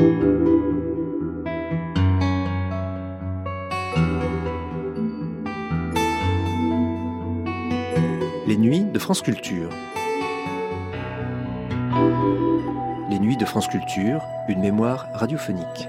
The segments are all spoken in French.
Les nuits de France Culture. Les nuits de France Culture, une mémoire radiophonique.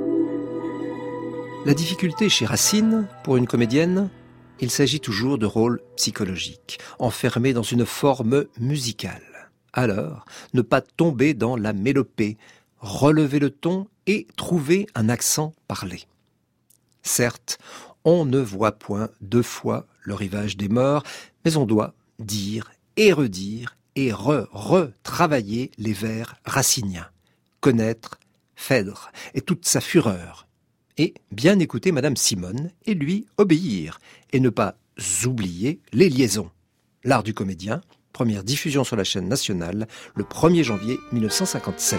La difficulté chez Racine, pour une comédienne, il s'agit toujours de rôles psychologiques, enfermés dans une forme musicale. Alors, ne pas tomber dans la mélopée, relever le ton et trouver un accent parlé. Certes, on ne voit point deux fois le rivage des morts, mais on doit dire et redire et retravailler les vers raciniens, connaître Phèdre et toute sa fureur, et bien écouter Madame Simone et lui obéir, et ne pas oublier les liaisons. L'art du comédien, première diffusion sur la chaîne nationale, le 1er janvier 1957.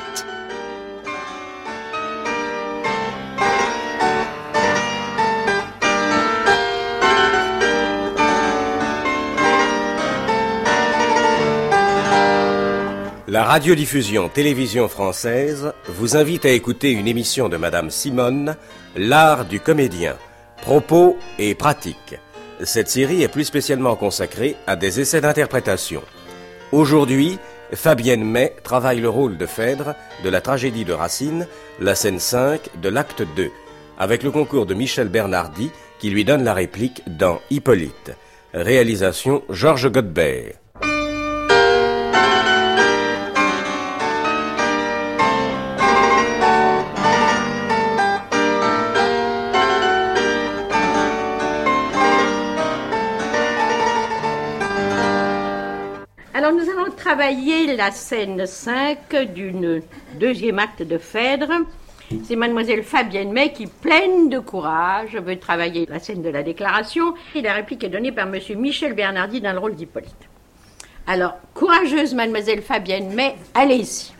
La radiodiffusion télévision française vous invite à écouter une émission de Madame Simone, L'art du comédien, propos et pratiques. Cette série est plus spécialement consacrée à des essais d'interprétation. Aujourd'hui, Fabienne May travaille le rôle de Phèdre de la tragédie de Racine, la scène 5 de l'acte 2, avec le concours de Michel Bernardi qui lui donne la réplique dans Hippolyte. Réalisation Georges Godbert. Alors nous allons travailler la scène 5 d'une deuxième acte de Phèdre. C'est mademoiselle Fabienne May qui, pleine de courage, veut travailler la scène de la déclaration. Et la réplique est donnée par monsieur Michel Bernardi dans le rôle d'Hippolyte. Alors, courageuse mademoiselle Fabienne May, allez-y.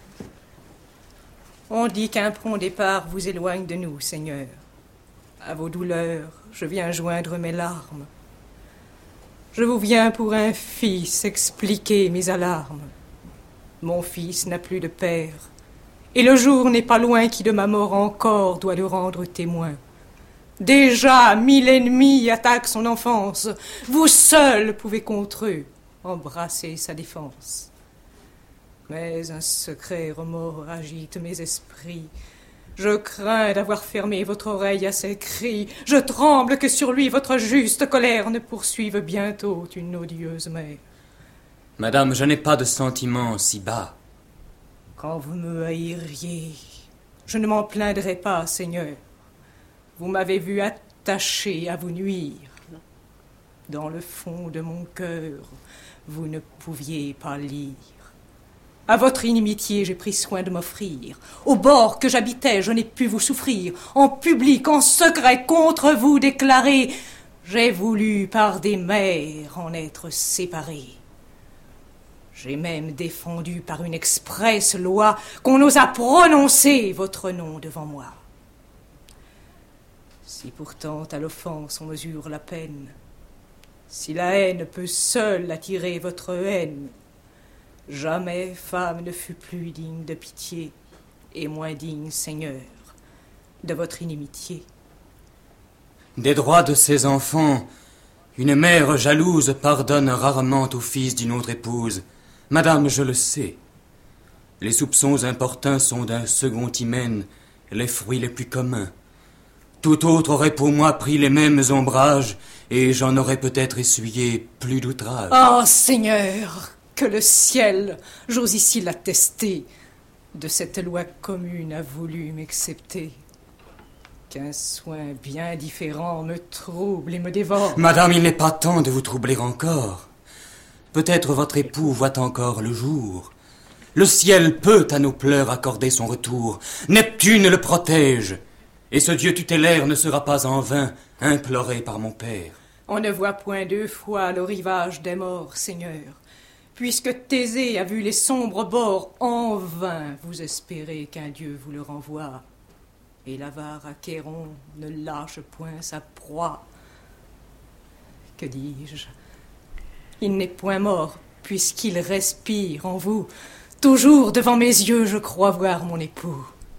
On dit qu'un prompt départ vous éloigne de nous, Seigneur. À vos douleurs, je viens joindre mes larmes. Je vous viens pour un fils expliquer mes alarmes. Mon fils n'a plus de père, et le jour n'est pas loin qui de ma mort encore doit le rendre témoin. Déjà 1000 ennemis attaquent son enfance, vous seuls pouvez contre eux embrasser sa défense. Mais un secret remords agite mes esprits. Je crains d'avoir fermé votre oreille à ses cris. Je tremble que sur lui votre juste colère ne poursuive bientôt une odieuse mère. Madame, je n'ai pas de sentiments si bas. Quand vous me haïriez, je ne m'en plaindrai pas, Seigneur. Vous m'avez vu attaché à vous nuire. Dans le fond de mon cœur, vous ne pouviez pas lire. À votre inimitié, j'ai pris soin de m'offrir. Au bord que j'habitais, je n'ai pu vous souffrir. En public, en secret, contre vous déclarer, j'ai voulu par des mères en être séparé. J'ai même défendu par une expresse loi qu'on osa prononcer votre nom devant moi. Si pourtant à l'offense on mesure la peine, si la haine peut seule attirer votre haine, jamais femme ne fut plus digne de pitié et moins digne, Seigneur, de votre inimitié. Des droits de ses enfants, une mère jalouse pardonne rarement au fils d'une autre épouse. Madame, je le sais. Les soupçons importuns sont d'un second hymen les fruits les plus communs. Tout autre aurait pour moi pris les mêmes ombrages et j'en aurais peut-être essuyé plus d'outrages. Oh, Seigneur, que le ciel, j'ose ici l'attester, de cette loi commune a voulu m'excepter. Qu'un soin bien différent me trouble et me dévore. Madame, il n'est pas temps de vous troubler encore. Peut-être votre époux voit encore le jour. Le ciel peut à nos pleurs accorder son retour. Neptune le protège. Et ce Dieu tutélaire ne sera pas en vain imploré par mon père. On ne voit point deux fois le rivage des morts, Seigneur. Puisque Thésée a vu les sombres bords, en vain vous espérez qu'un Dieu vous le renvoie. Et l'avare Achéron ne lâche point sa proie. Que dis-je ? Il n'est point mort, puisqu'il respire en vous. Toujours devant mes yeux, je crois voir mon époux.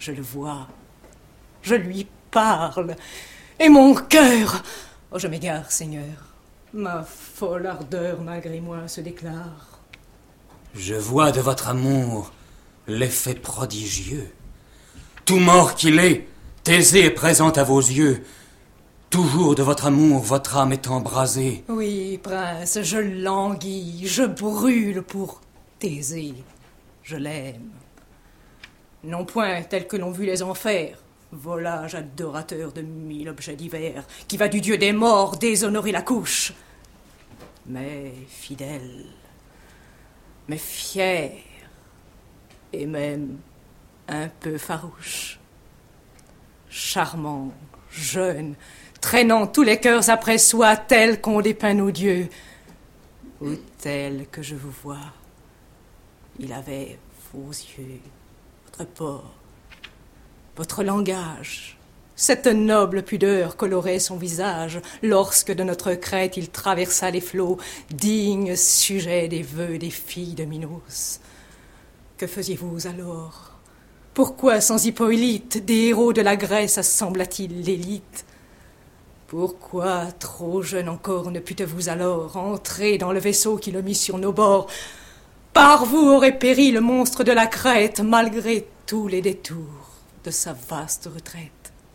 Je le vois. Je lui parle. Et mon cœur... Oh, je m'égare, Seigneur. Ma folle ardeur, malgré moi, se déclare. Je vois de votre amour l'effet prodigieux. Tout mort qu'il est, Thésée est présente à vos yeux. Toujours de votre amour, votre âme est embrasée. Oui, prince, je languis, je brûle pour Thésée. Je l'aime. Non point tel que l'ont vu les enfers, volage adorateur de 1000 objets divers, qui va du dieu des morts déshonorer la couche. Mais fidèle, mais fier, et même un peu farouche. Charmant, jeune, traînant tous les cœurs après soi, tel qu'on dépeint nos dieux, ou tel que je vous vois. Il avait vos yeux, votre port, votre langage, cette noble pudeur colorait son visage lorsque de notre crête il traversa les flots, digne sujet des vœux des filles de Minos. Que faisiez-vous alors? Pourquoi sans Hippolyte des héros de la Grèce assembla-t-il l'élite? Pourquoi, trop jeune encore, ne pûtes-vous alors entrer dans le vaisseau qui le mit sur nos bords? Par vous aurait péri le monstre de la Crète, malgré tous les détours de sa vaste retraite.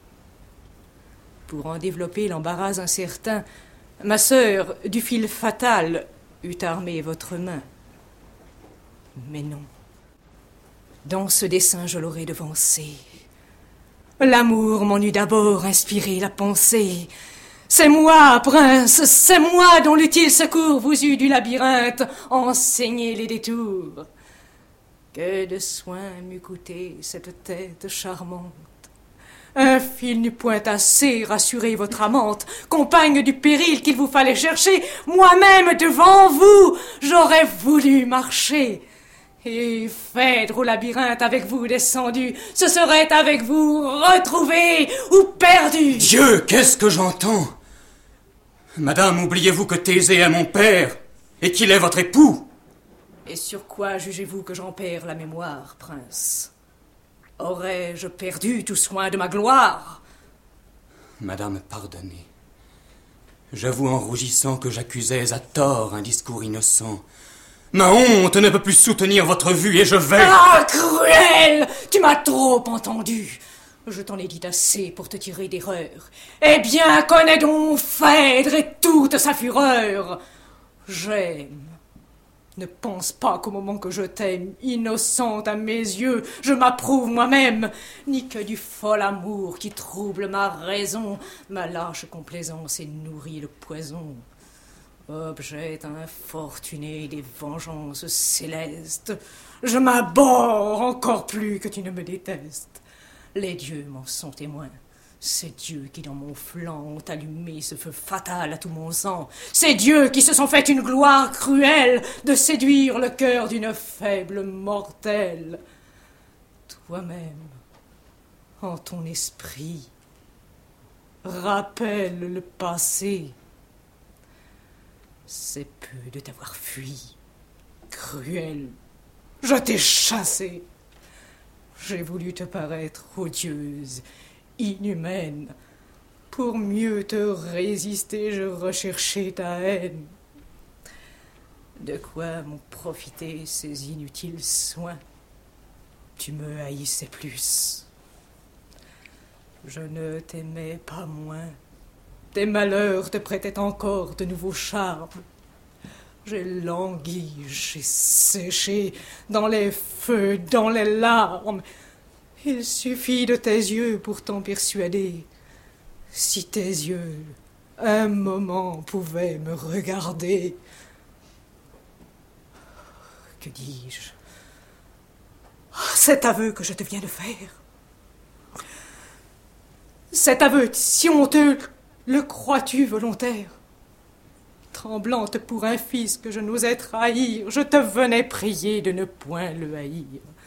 Pour en développer l'embarras incertain, ma sœur, du fil fatal, eût armé votre main. Mais non. Dans ce dessein, je l'aurais devancé. L'amour m'en eût d'abord inspiré la pensée. C'est moi, prince, c'est moi dont l'utile secours vous eût du labyrinthe enseigné les détours. Que de soins m'eût coûté cette tête charmante. Un fil n'eût point assez rassuré votre amante, compagne du péril qu'il vous fallait chercher. Moi-même devant vous, j'aurais voulu marcher. Et Phèdre au labyrinthe avec vous descendu, ce serait avec vous retrouvé ou perdu. Dieu, qu'est-ce que j'entends? Madame, oubliez-vous que Thésée est mon père et qu'il est votre époux? Et sur quoi jugez-vous que j'en perds la mémoire, prince? Aurais-je perdu tout soin de ma gloire? Madame, pardonnez. J'avoue en rougissant que j'accusais à tort un discours innocent. Ma honte ne peut plus soutenir votre vue et je vais... Ah, cruel! Tu m'as trop entendu. Je t'en ai dit assez pour te tirer d'erreur. Eh bien, connais donc Phèdre et toute sa fureur. J'aime. Ne pense pas qu'au moment que je t'aime, innocente à mes yeux, je m'approuve moi-même, ni que du fol amour qui trouble ma raison, ma lâche complaisance et nourrit le poison. Objet infortuné des vengeances célestes, je m'abhorre encore plus que tu ne me détestes. Les dieux m'en sont témoins. Ces dieux qui dans mon flanc ont allumé ce feu fatal à tout mon sang. Ces dieux qui se sont fait une gloire cruelle de séduire le cœur d'une faible mortelle. Toi-même, en ton esprit, rappelle le passé. C'est peu de t'avoir fui, cruel. Je t'ai chassé. J'ai voulu te paraître odieuse, inhumaine. Pour mieux te résister, je recherchais ta haine. De quoi m'ont profité ces inutiles soins? Tu me haïssais plus. Je ne t'aimais pas moins. Tes malheurs te prêtaient encore de nouveaux charmes. J'ai langui, j'ai séché, dans les feux, dans les larmes. Il suffit de tes yeux pour t'en persuader. Si tes yeux, un moment, pouvaient me regarder. Que dis-je? Cet aveu que je te viens de faire. Cet aveu si honteux, le crois-tu volontaire? Tremblante pour un fils que je n'osais trahir, je te venais prier de ne point le haïr.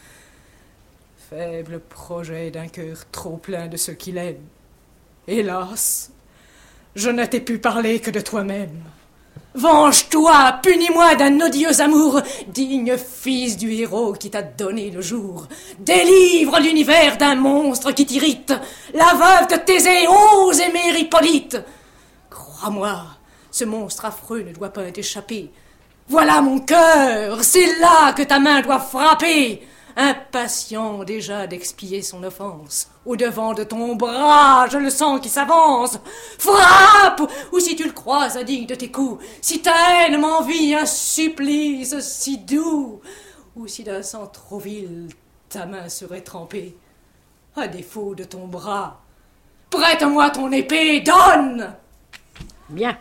Faible projet d'un cœur trop plein de ce qu'il aime. Hélas, je ne t'ai pu parler que de toi-même. Venge-toi, punis-moi d'un odieux amour, digne fils du héros qui t'a donné le jour. Délivre l'univers d'un monstre qui t'irrite. La veuve de Thésée ose aimer Hippolyte. Crois-moi, ce monstre affreux ne doit pas t'échapper. Voilà mon cœur, c'est là que ta main doit frapper. Impatient déjà d'expier son offense, au-devant de ton bras, je le sens qui s'avance. Frappe! Ou si tu le crois indigne de tes coups, si ta haine m'envie un supplice si doux, ou si d'un sang trop vil ta main serait trempée, à défaut de ton bras, prête-moi ton épée, donne! Bien.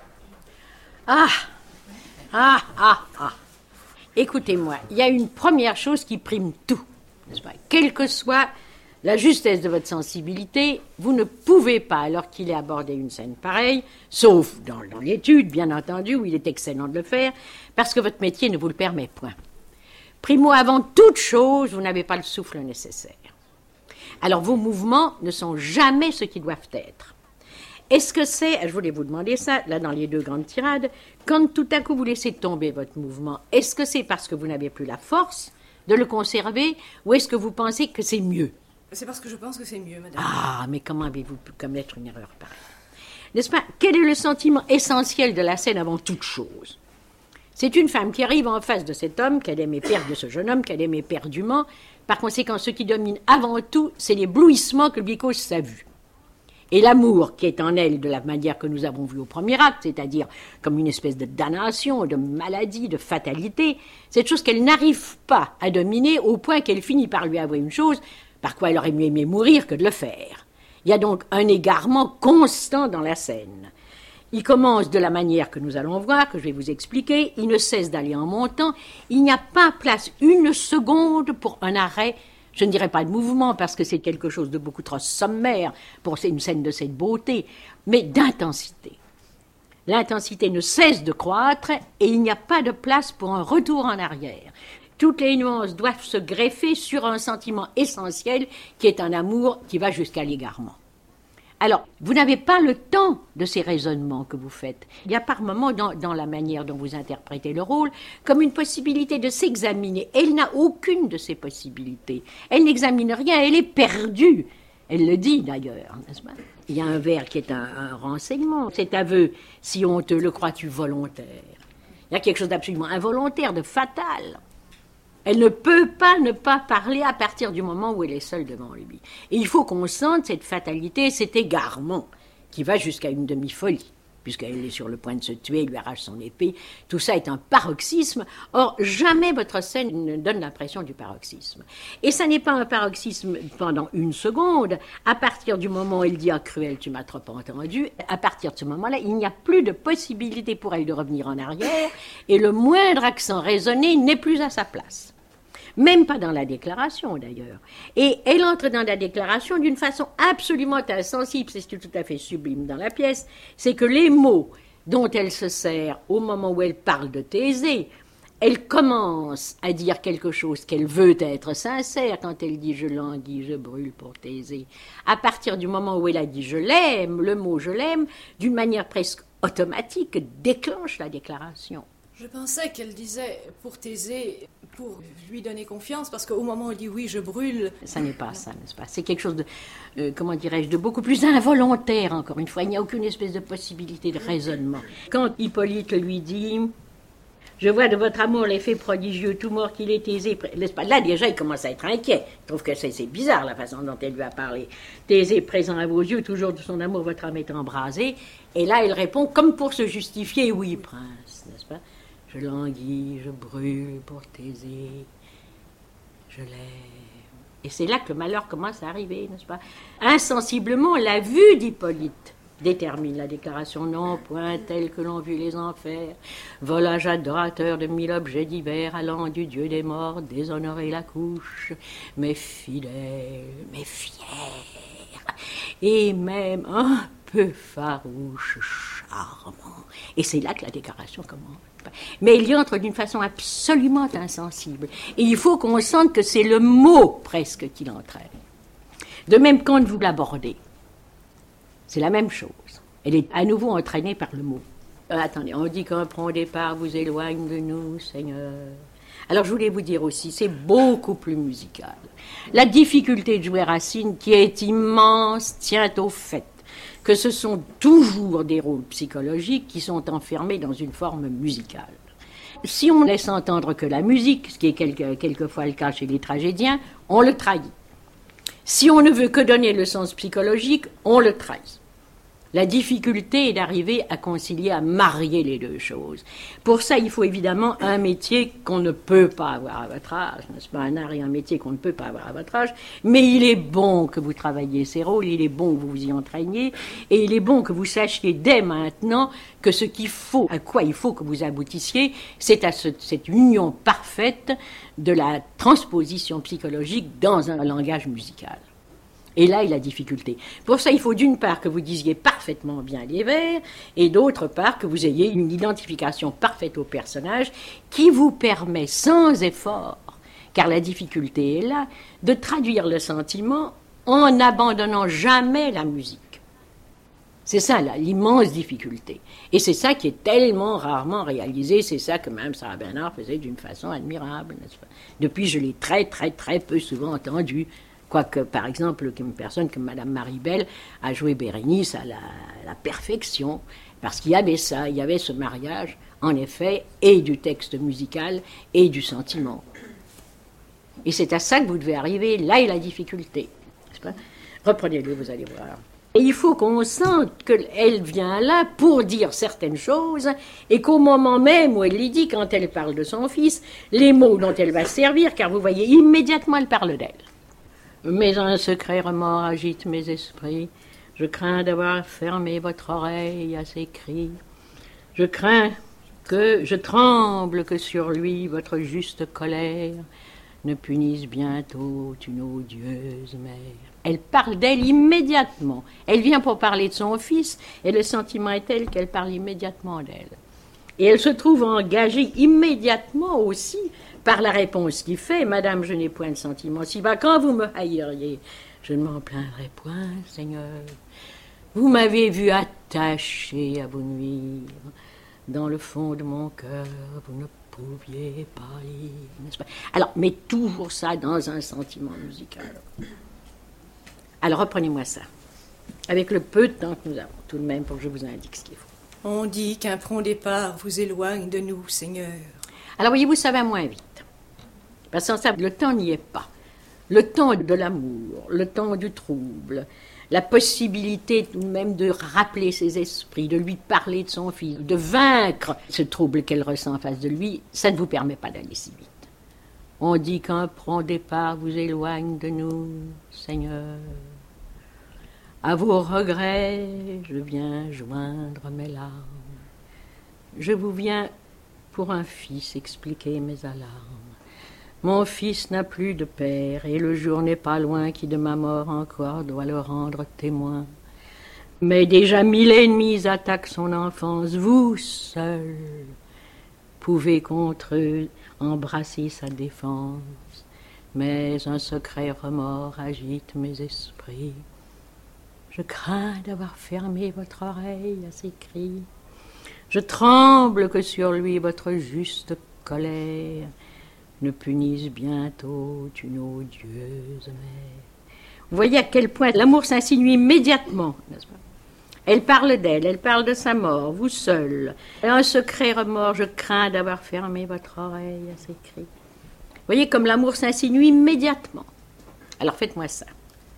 Écoutez-moi, il y a une première chose qui prime tout, n'est-ce pas? Quelle que soit la justesse de votre sensibilité, vous ne pouvez pas, alors qu'il est abordé une scène pareille, sauf dans l'étude, bien entendu, où il est excellent de le faire, parce que votre métier ne vous le permet point. Primo, avant toute chose, vous n'avez pas le souffle nécessaire. Alors vos mouvements ne sont jamais ce qu'ils doivent être. Est-ce que c'est, je voulais vous demander ça, là dans les deux grandes tirades, quand tout à coup vous laissez tomber votre mouvement, est-ce que c'est parce que vous n'avez plus la force de le conserver ou est-ce que vous pensez que c'est mieux? C'est parce que je pense que c'est mieux, madame. Ah, mais comment avez-vous pu commettre une erreur pareille? N'est-ce pas? Quel est le sentiment essentiel de la scène avant toute chose? C'est une femme qui arrive en face de cet homme qu'elle aime éperdument, de ce jeune homme qu'elle aime éperdument. Par conséquent, ce qui domine avant tout, c'est l'éblouissement que lui cause sa vue. Et l'amour qui est en elle de la manière que nous avons vu au premier acte, c'est-à-dire comme une espèce de damnation, de maladie, de fatalité, cette chose qu'elle n'arrive pas à dominer au point qu'elle finit par lui avouer une chose par quoi elle aurait mieux aimé mourir que de le faire. Il y a donc un égarement constant dans la scène. Il commence de la manière que nous allons voir, que je vais vous expliquer, il ne cesse d'aller en montant, il n'y a pas place une seconde pour un arrêt. Je ne dirais pas de mouvement, parce que c'est quelque chose de beaucoup trop sommaire pour une scène de cette beauté, mais d'intensité. L'intensité ne cesse de croître et il n'y a pas de place pour un retour en arrière. Toutes les nuances doivent se greffer sur un sentiment essentiel qui est un amour qui va jusqu'à l'égarement. Alors, vous n'avez pas le temps de ces raisonnements que vous faites. Il y a par moments, dans la manière dont vous interprétez le rôle, comme une possibilité de s'examiner. Elle n'a aucune de ces possibilités. Elle n'examine rien, elle est perdue. Elle le dit d'ailleurs, n'est-ce pas? Il y a un vers qui est un renseignement. Cet aveu, si on te le croit-tu volontaire? Il y a quelque chose d'absolument involontaire, de fatal. Elle ne peut pas ne pas parler à partir du moment où elle est seule devant lui. Et il faut qu'on sente cette fatalité, cet égarement, qui va jusqu'à une demi-folie, puisqu'elle est sur le point de se tuer, il lui arrache son épée. Tout ça est un paroxysme. Or, jamais votre scène ne donne l'impression du paroxysme. Et ça n'est pas un paroxysme pendant une seconde. À partir du moment où elle dit « Ah, cruel, tu m'as trop entendu », à partir de ce moment-là, il n'y a plus de possibilité pour elle de revenir en arrière, et le moindre accent raisonné n'est plus à sa place. Même pas dans la déclaration, d'ailleurs. Et elle entre dans la déclaration d'une façon absolument insensible, c'est tout à fait sublime dans la pièce, c'est que les mots dont elle se sert au moment où elle parle de Thésée, elle commence à dire quelque chose qu'elle veut être sincère quand elle dit « je languis, je brûle pour Thésée ». À partir du moment où elle a dit « je l'aime », le mot « je l'aime », d'une manière presque automatique, déclenche la déclaration. Je pensais qu'elle disait pour Thésée, pour lui donner confiance, parce qu'au moment où elle dit oui, je brûle. Ça n'est pas ça, n'est-ce pas? C'est quelque chose de, comment dirais-je, de beaucoup plus involontaire, encore une fois. Il n'y a aucune espèce de possibilité de raisonnement. Quand Hippolyte lui dit « Je vois de votre amour l'effet prodigieux, tout mort qu'il est Thésée, n'est-ce pas ?» Là, déjà, il commence à être inquiet. Il trouve que c'est bizarre, la façon dont elle lui a parlé. « Thésée, présent à vos yeux, toujours de son amour, votre âme est embrasée. » Et là, elle répond, comme pour se justifier, « Oui, prince, n'est-ce pas ? Je languis, je brûle pour Thésée, je l'aime. » Et c'est là que le malheur commence à arriver, n'est-ce pas? Insensiblement, la vue d'Hippolyte détermine la déclaration. Non, point tel que l'ont vu les enfers. Volage adorateur de 1000 objets divers, allant du Dieu des morts, déshonorer la couche, mais fidèle, mais fier, et même un peu farouche, charmant. Et c'est là que la déclaration commence. Mais il y entre d'une façon absolument insensible. Et il faut qu'on sente que c'est le mot presque qui l'entraîne. De même quand vous l'abordez, c'est la même chose. Elle est à nouveau entraînée par le mot. Attendez, on dit qu'un prompt départ vous éloigne de nous, Seigneur. Alors je voulais vous dire aussi, c'est beaucoup plus musical. La difficulté de jouer Racine, qui est immense, tient au fait que ce sont toujours des rôles psychologiques qui sont enfermés dans une forme musicale. Si on laisse entendre que la musique, ce qui est quelquefois le cas chez les tragédiens, on le trahit. Si on ne veut que donner le sens psychologique, on le trahit. La difficulté est d'arriver à concilier, à marier les deux choses. Pour ça, il faut évidemment un métier qu'on ne peut pas avoir à votre âge, n'est-ce pas, un art et un métier qu'on ne peut pas avoir à votre âge, mais il est bon que vous travailliez ces rôles, il est bon que vous vous y entraîniez, et il est bon que vous sachiez dès maintenant que ce qu'il faut, à quoi il faut que vous aboutissiez, c'est à cette union parfaite de la transposition psychologique dans un langage musical. Et là est la difficulté. Pour ça, il faut d'une part que vous disiez parfaitement bien les vers, et d'autre part que vous ayez une identification parfaite au personnage qui vous permet sans effort, car la difficulté est là, de traduire le sentiment en n'abandonnant jamais la musique. C'est ça, là, l'immense difficulté. Et c'est ça qui est tellement rarement réalisé, c'est ça que même Sarah Bernhardt faisait d'une façon admirable, n'est-ce pas? Depuis, je l'ai très, très, très peu souvent entendu. Quoique, par exemple, une personne comme Madame Maribel a joué Bérénice à la perfection, parce qu'il y avait ça, il y avait ce mariage, en effet, et du texte musical et du sentiment. Et c'est à ça que vous devez arriver, là est la difficulté. N'est-ce pas? Reprenez-le, vous allez voir. Et il faut qu'on sente qu'elle vient là pour dire certaines choses, et qu'au moment même où elle les dit, quand elle parle de son fils, les mots dont elle va se servir, car vous voyez, immédiatement elle parle d'elle. Mais un secret remords agite mes esprits. Je crains d'avoir fermé votre oreille à ses cris. Je tremble que sur lui votre juste colère ne punisse bientôt une odieuse mère. Elle parle d'elle immédiatement. Elle vient pour parler de son fils, et le sentiment est tel qu'elle parle immédiatement d'elle. Et elle se trouve engagée immédiatement aussi par la réponse qu'il fait. Madame, je n'ai point de sentiment si bas. Quand vous me haïriez, je ne m'en plaindrai point, Seigneur. Vous m'avez vu attaché à vous nuire. Dans le fond de mon cœur, vous ne pouviez pas lire, n'est-ce pas? Alors, mais toujours ça dans un sentiment musical. Alors, reprenez-moi ça. Avec le peu de temps que nous avons, tout de même, pour que je vous indique ce qu'il faut. On dit qu'un prompt départ vous éloigne de nous, Seigneur. Alors, voyez-vous, ça va moins vite. Parce que sans ça, le temps n'y est pas. Le temps de l'amour, le temps du trouble, la possibilité tout de même de rappeler ses esprits, de lui parler de son fils, de vaincre ce trouble qu'elle ressent en face de lui, ça ne vous permet pas d'aller si vite. On dit qu'un prompt départ vous éloigne de nous, Seigneur. À vos regrets, je viens joindre mes larmes. Je vous viens pour un fils expliquer mes alarmes. Mon fils n'a plus de père, et le jour n'est pas loin qui de ma mort encore doit le rendre témoin. Mais déjà 1000 ennemis attaquent son enfance, vous seul pouvez contre eux embrasser sa défense. Mais un secret remords agite mes esprits. Je crains d'avoir fermé votre oreille à ses cris. Je tremble que sur lui votre juste colère ne punisse bientôt une odieuse mère. Vous voyez à quel point l'amour s'insinue immédiatement, n'est-ce pas? Elle parle d'elle, elle parle de sa mort, vous seul. Un secret remords, je crains d'avoir fermé votre oreille à ses cris. Vous voyez comme l'amour s'insinue immédiatement. Alors faites-moi ça.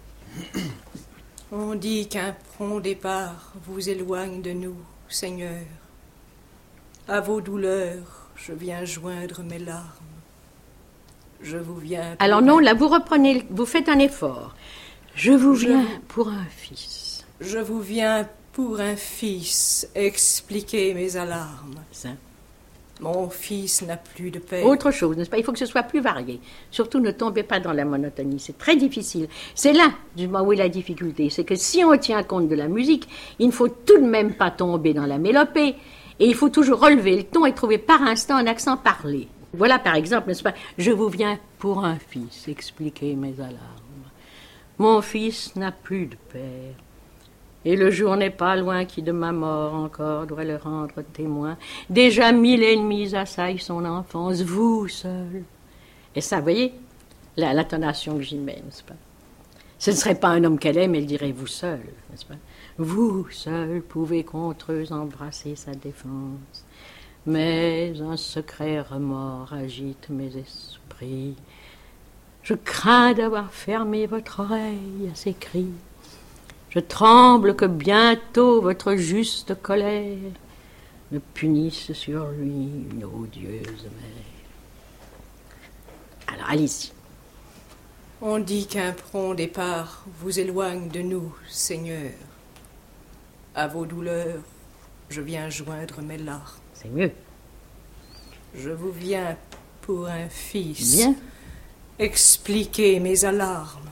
On dit qu'un prompt départ vous éloigne de nous, Seigneur. À vos douleurs, je viens joindre mes larmes. Je vous viens... Alors non, là, vous reprenez, vous faites un effort. Je vous viens pour un fils. Je vous viens pour un fils expliquer mes alarmes. Ça. Mon fils n'a plus de père. Autre chose, n'est-ce pas? Il faut que ce soit plus varié. Surtout, ne tombez pas dans la monotonie. C'est très difficile. C'est là, du moment où est la difficulté. C'est que si on tient compte de la musique, il ne faut tout de même pas tomber dans la mélopée. Et il faut toujours relever le ton et trouver par instant un accent parlé. Voilà, par exemple, n'est-ce pas? Je vous viens pour un fils expliquer mes alarmes. Mon fils n'a plus de père. Et le jour n'est pas loin qui de ma mort encore doit le rendre témoin. Déjà 1000 ennemis assaillent son enfance, vous seul. Et ça, vous voyez, l'intonation que j'y mets, n'est-ce pas? Ce ne serait pas un homme qu'elle aime, elle dirait vous seul, n'est-ce pas? Vous seul pouvez contre eux embrasser sa défense. Mais un secret remords agite mes esprits. Je crains d'avoir fermé votre oreille à ses cris. Je tremble que bientôt votre juste colère ne punisse sur lui une odieuse mère. Alors, allez-y. On dit qu'un prompt départ vous éloigne de nous, Seigneur. À vos douleurs, je viens joindre mes larmes. C'est mieux. Je vous viens pour un fils. Bien. Expliquer mes alarmes.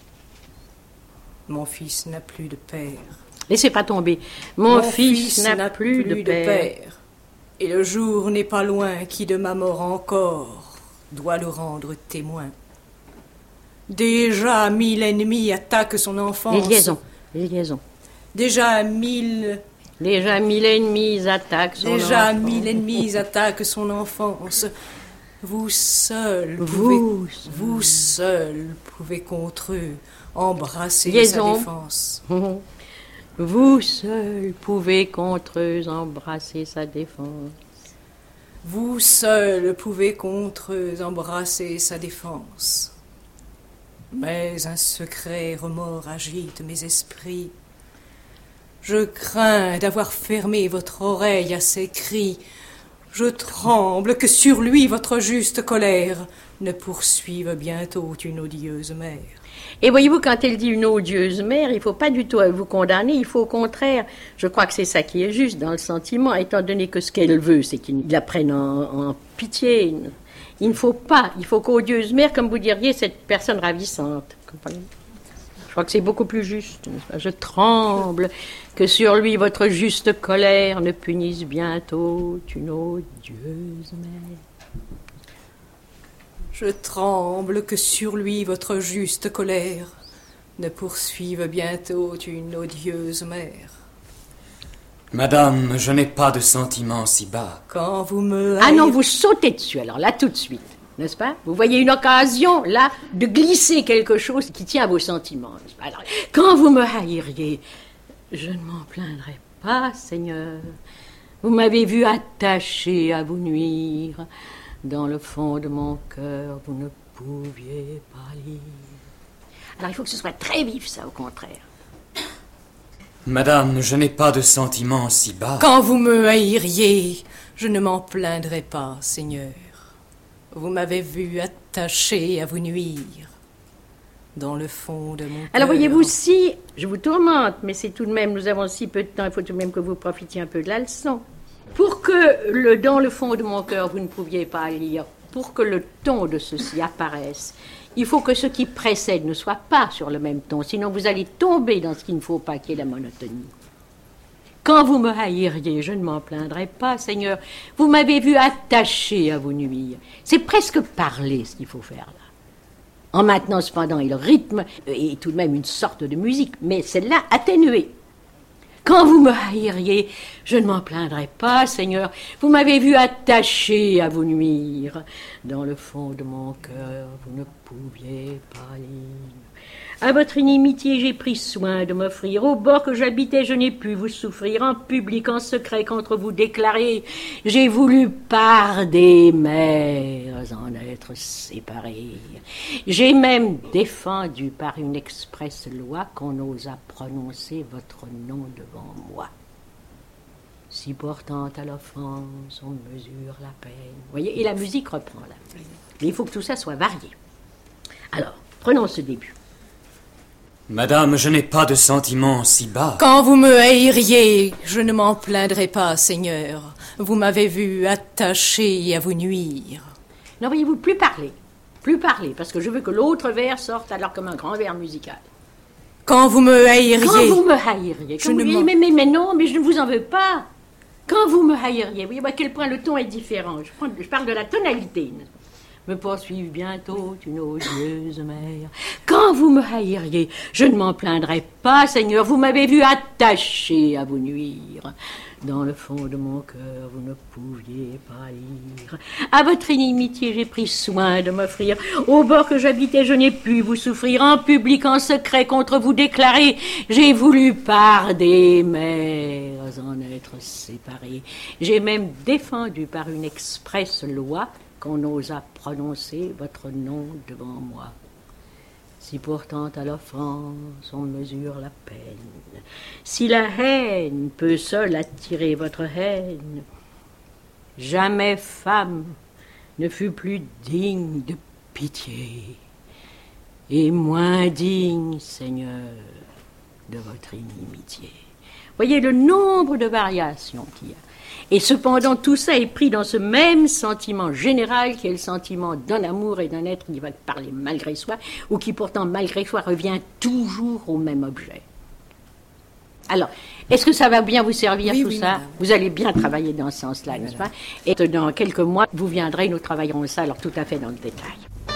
Mon fils n'a plus de père. Laissez pas tomber. Mon fils n'a plus de père. Et le jour n'est pas loin qui de ma mort encore doit le rendre témoin. Déjà 1000 ennemis attaquent son enfance. Les liaisons. Déjà 1000 ennemis attaquent son enfance. Déjà 1000 ennemis attaquent son enfance. Vous seul pouvez contre eux embrasser sa défense. Vous seul pouvez contre eux embrasser sa défense. Vous seul pouvez contre eux embrasser sa défense. Mais un secret remords agite mes esprits. Je crains d'avoir fermé votre oreille à ses cris. Je tremble que sur lui votre juste colère ne poursuive bientôt une odieuse mère. Et voyez-vous, quand elle dit une odieuse mère, il ne faut pas du tout vous condamner, il faut au contraire, je crois que c'est ça qui est juste dans le sentiment, étant donné que ce qu'elle veut, c'est qu'il la prenne en pitié. Il ne faut pas, il faut qu'odieuse mère, comme vous diriez, cette personne ravissante. Je crois que c'est beaucoup plus juste. Je tremble que sur lui votre juste colère ne punisse bientôt une odieuse mère. Je tremble que sur lui votre juste colère ne poursuive bientôt une odieuse mère. Madame, je n'ai pas de sentiments si bas. Quand vous me... Ah non, vous sautez dessus, alors là, tout de suite, n'est-ce pas? Vous voyez une occasion, là, de glisser quelque chose qui tient à vos sentiments, n'est-ce pas? Alors, quand vous me haïriez, je ne m'en plaindrai pas, Seigneur. Vous m'avez vu attaché à vous nuire. Dans le fond de mon cœur, vous ne pouviez pas lire. Alors, il faut que ce soit très vif, ça, au contraire. Madame, je n'ai pas de sentiments si bas. Quand vous me haïriez, je ne m'en plaindrai pas, Seigneur. Vous m'avez vu attaché à vous nuire. Dans le fond de mon cœur. Alors, voyez-vous, si je vous tourmente, mais c'est tout de même, nous avons si peu de temps, il faut tout de même que vous profitiez un peu de la leçon. Pour que dans le fond de mon cœur, vous ne pouviez pas lire, pour que le ton de ceci apparaisse, il faut que ce qui précède ne soit pas sur le même ton, sinon vous allez tomber dans ce qu'il ne faut pas, qui est la monotonie. Quand vous me haïriez, je ne m'en plaindrai pas, Seigneur. Vous m'avez vu attaché à vous nuire. C'est presque parler ce qu'il faut faire là. En maintenant cependant, et le rythme est tout de même une sorte de musique, mais celle-là atténuée. Quand vous me haïriez, je ne m'en plaindrai pas, Seigneur. Vous m'avez vu attaché à vous nuire. Dans le fond de mon cœur, vous ne pouviez pas lire. À votre inimitié, j'ai pris soin de m'offrir. Au bord que j'habitais, je n'ai pu vous souffrir. En public, en secret, contre vous déclarer. J'ai voulu par des mères en être séparés. J'ai même défendu par une expresse loi qu'on osât prononcer votre nom devant moi. Si portant à l'offense, on mesure la peine. Vous voyez, et la musique reprend là. Mais il faut que tout ça soit varié. Alors, prenons ce début. Madame, je n'ai pas de sentiments si bas. Quand vous me haïriez, je ne m'en plaindrai pas, Seigneur. Vous m'avez vu attaché à vous nuire. Non, voyez-vous, plus parler, parce que je veux que l'autre vers sorte alors comme un grand vers musical. Quand vous me haïriez... Quand vous me haïriez, quand vous dites, mais non, mais je ne vous en veux pas. Quand vous me haïriez, vous voyez à quel point le ton est différent. Je parle de la tonalité. Me poursuivre bientôt une odieuse mère. Quand quand vous me haïriez, je ne m'en plaindrais pas, Seigneur, vous m'avez vu attaché à vous nuire. Dans le fond de mon cœur, vous ne pouviez pas lire. À votre inimitié, j'ai pris soin de m'offrir. Au bord que j'habitais, je n'ai pu vous souffrir. En public, en secret, contre vous déclarer. J'ai voulu par des mères en être séparés. J'ai même défendu par une expresse loi qu'on osa prononcer votre nom devant moi. Si pourtant à l'offense on mesure la peine, si la haine peut seule attirer votre haine, jamais femme ne fut plus digne de pitié, et moins digne, Seigneur, de votre inimitié. Voyez le nombre de variations qu'il y a. Et cependant, tout ça est pris dans ce même sentiment général qui est le sentiment d'un amour et d'un être qui va parler malgré soi, ou qui pourtant, malgré soi, revient toujours au même objet. Alors, est-ce que ça va bien vous servir, tout ça? Madame. Vous allez bien travailler dans ce sens-là, n'est-ce pas? Et dans quelques mois, vous viendrez, nous travaillerons ça, alors tout à fait dans le détail.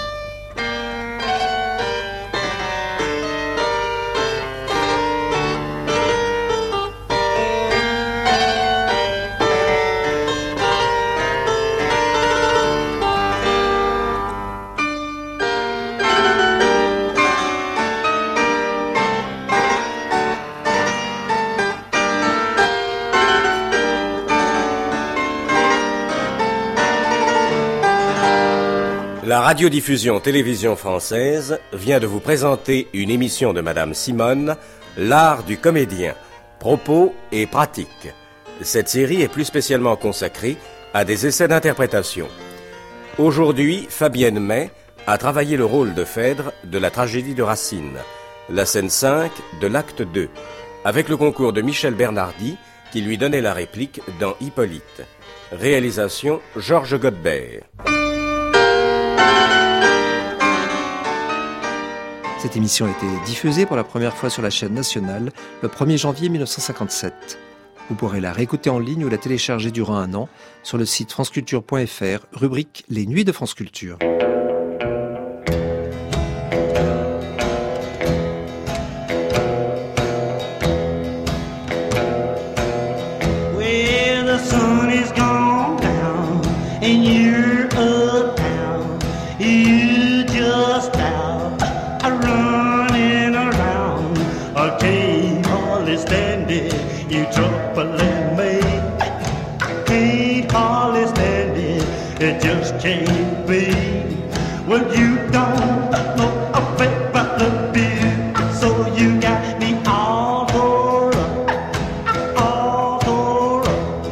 La radiodiffusion télévision française vient de vous présenter une émission de Madame Simone, L'art du comédien, propos et pratique. Cette série est plus spécialement consacrée à des essais d'interprétation. Aujourd'hui, Fabienne May a travaillé le rôle de Phèdre de la tragédie de Racine, la scène 5 de l'acte 2, avec le concours de Michel Bernardi qui lui donnait la réplique dans Hippolyte. Réalisation Georges Godbert. Cette émission a été diffusée pour la première fois sur la chaîne nationale le 1er janvier 1957. Vous pourrez la réécouter en ligne ou la télécharger durant un an sur le site franceculture.fr, rubrique Les Nuits de France Culture. It just can't be. Well, you don't know a bit about the beer, so you got me all tore up, all tore up.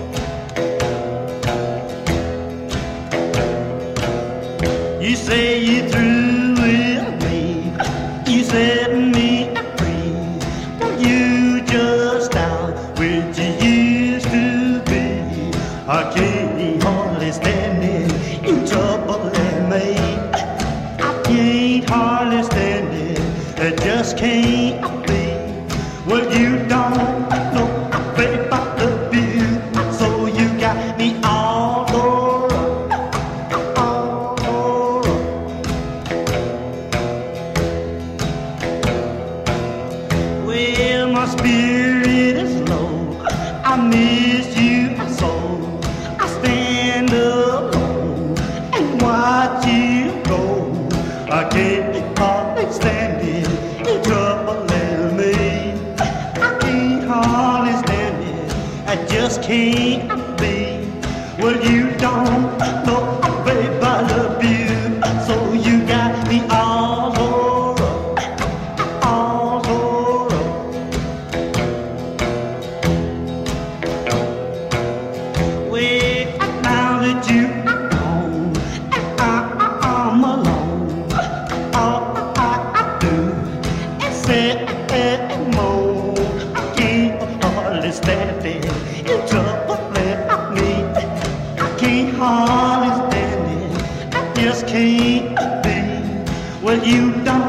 You say you through with me, you set me free. Well, you just out where you used to be. I can't hardly stand it. You trouble me. I can't hardly stand it. It just can't be. Well, you don't know a bit about the view, so you got me all tore up, all tore up. Well, my spirit is low. I miss you so. I stand alone and watch you go. I can't hardly stand it. You troubling me. I can't hardly stand it. I just can't be. Well, you don't know, babe, I love you, so you got me all tore up, all tore up. Well, now that you are gone and I'm alone, all I do is sit and moan. I can't hardly stand it. You troubling me. I can't hardly stand it. I just can't be. Well, you don't